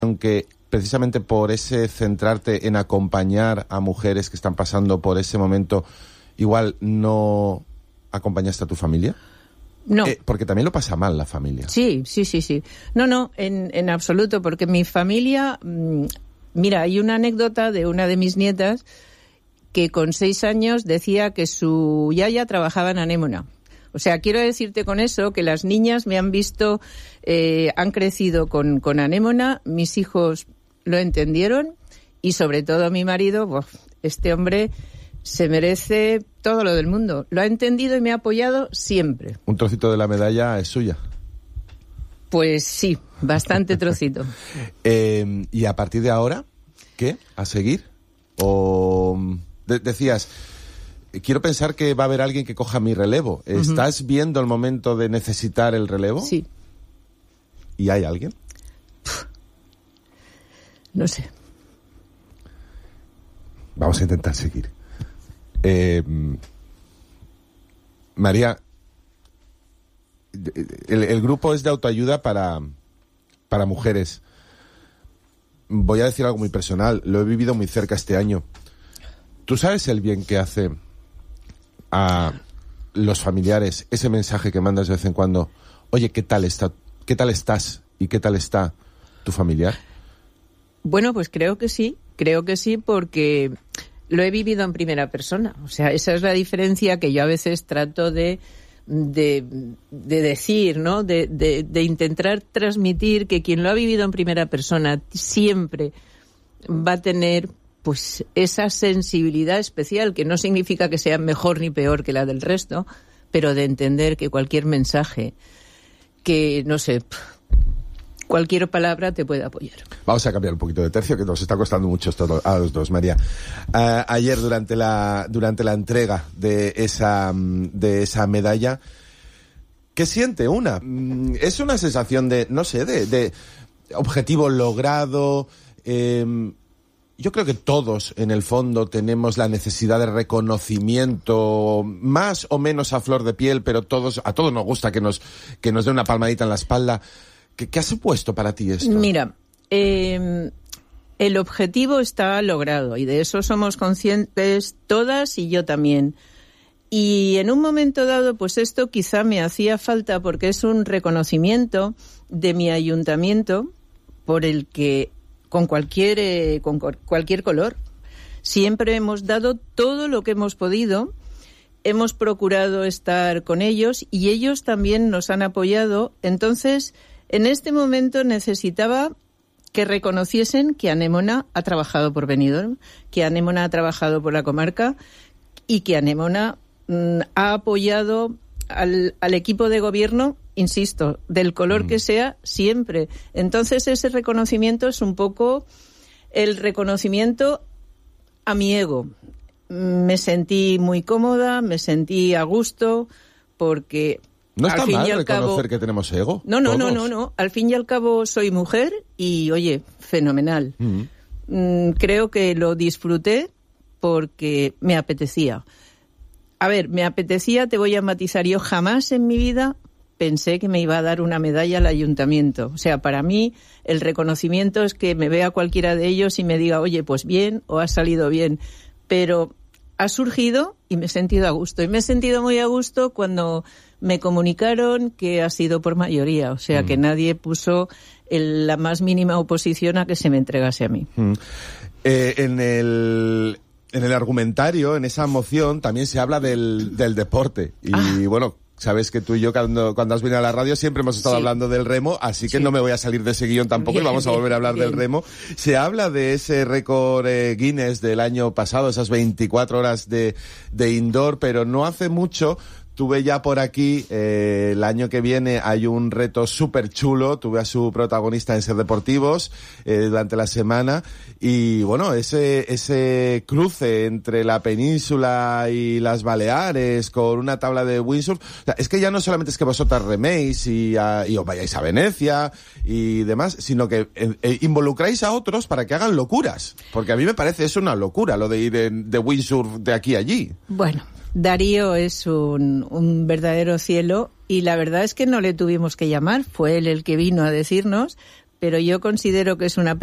aunque precisamente por ese centrarte en acompañar a mujeres que están pasando por ese momento, igual no acompañaste a tu familia? No. Porque también lo pasa mal la familia. Sí. No, en absoluto, porque mi familia... Mira, hay una anécdota de una de mis nietas que con 6 años decía que su yaya trabajaba en Anémona. O sea, quiero decirte con eso que las niñas me han visto, han crecido con Anémona, mis hijos lo entendieron y sobre todo mi marido, este hombre se merece todo lo del mundo. Lo ha entendido y me ha apoyado siempre. ¿Un trocito de la medalla es suya? Pues sí, bastante trocito. ¿Y a partir de ahora, qué? ¿A seguir? ¿O decías, quiero pensar que va a haber alguien que coja mi relevo? ¿Estás viendo el momento de necesitar el relevo? Sí. ¿Y hay alguien? No sé. Vamos a intentar seguir. María, el grupo es de autoayuda para mujeres. Voy a decir algo muy personal, lo he vivido muy cerca este año. ¿Tú sabes el bien que hace a los familiares ese mensaje que mandas de vez en cuando? Oye, ¿qué tal estás y qué tal está tu familiar? Bueno, pues creo que sí porque lo he vivido en primera persona. O sea, esa es la diferencia que yo a veces trato de decir, ¿no? De intentar transmitir que quien lo ha vivido en primera persona siempre va a tener pues esa sensibilidad especial, que no significa que sea mejor ni peor que la del resto, pero de entender que cualquier mensaje, que no sé, cualquier palabra te puede apoyar. Vamos a cambiar un poquito de tercio, que nos está costando mucho esto a los dos, María. Ayer, durante la entrega de esa medalla, ¿qué siente una? Es una sensación de, no sé, de objetivo logrado. Yo creo que todos, en el fondo, tenemos la necesidad de reconocimiento, más o menos a flor de piel, pero a todos nos gusta que nos dé una palmadita en la espalda. ¿Qué ha supuesto para ti esto? Mira, el objetivo está logrado y de eso somos conscientes todas y yo también. Y en un momento dado, pues esto quizá me hacía falta porque es un reconocimiento de mi ayuntamiento por el que con cualquier color siempre hemos dado todo lo que hemos podido. Hemos procurado estar con ellos y ellos también nos han apoyado. Entonces, en este momento necesitaba que reconociesen que Anémona ha trabajado por Benidorm, que Anémona ha trabajado por la comarca y que Anémona ha apoyado al equipo de gobierno, insisto, del color que sea, siempre. Entonces ese reconocimiento es un poco el reconocimiento a mi ego. Me sentí muy cómoda, me sentí a gusto, porque... No está mal reconocer que tenemos ego. No. Al fin y al cabo soy mujer y, oye, fenomenal. Creo que lo disfruté porque me apetecía. A ver, me apetecía, te voy a matizar, yo jamás en mi vida pensé que me iba a dar una medalla al ayuntamiento. O sea, para mí el reconocimiento es que me vea cualquiera de ellos y me diga, oye, pues bien, o ha salido bien. Pero ha surgido y me he sentido a gusto. Y me he sentido muy a gusto cuando me comunicaron que ha sido por mayoría. O sea, que nadie puso la más mínima oposición a que se me entregase a mí. En el argumentario, en esa moción, también se habla del deporte. Y bueno, sabes que tú y yo cuando has venido a la radio siempre hemos estado hablando del remo, así que no me voy a salir de ese guión tampoco y vamos a volver a hablar del remo. Se habla de ese récord Guinness del año pasado, esas 24 horas de indoor, pero no hace mucho... Tuve ya por aquí, el año que viene hay un reto súper chulo, tuve a su protagonista en Ser Deportivos durante la semana y bueno, ese cruce entre la península y las Baleares con una tabla de windsurf, o sea, es que ya no solamente es que vosotras reméis y os vayáis a Venecia y demás, sino que involucráis a otros para que hagan locuras, porque a mí me parece eso una locura, lo de ir de windsurf de aquí a allí. Bueno, Darío es un verdadero cielo y la verdad es que no le tuvimos que llamar, fue él el que vino a decirnos, pero yo considero que es una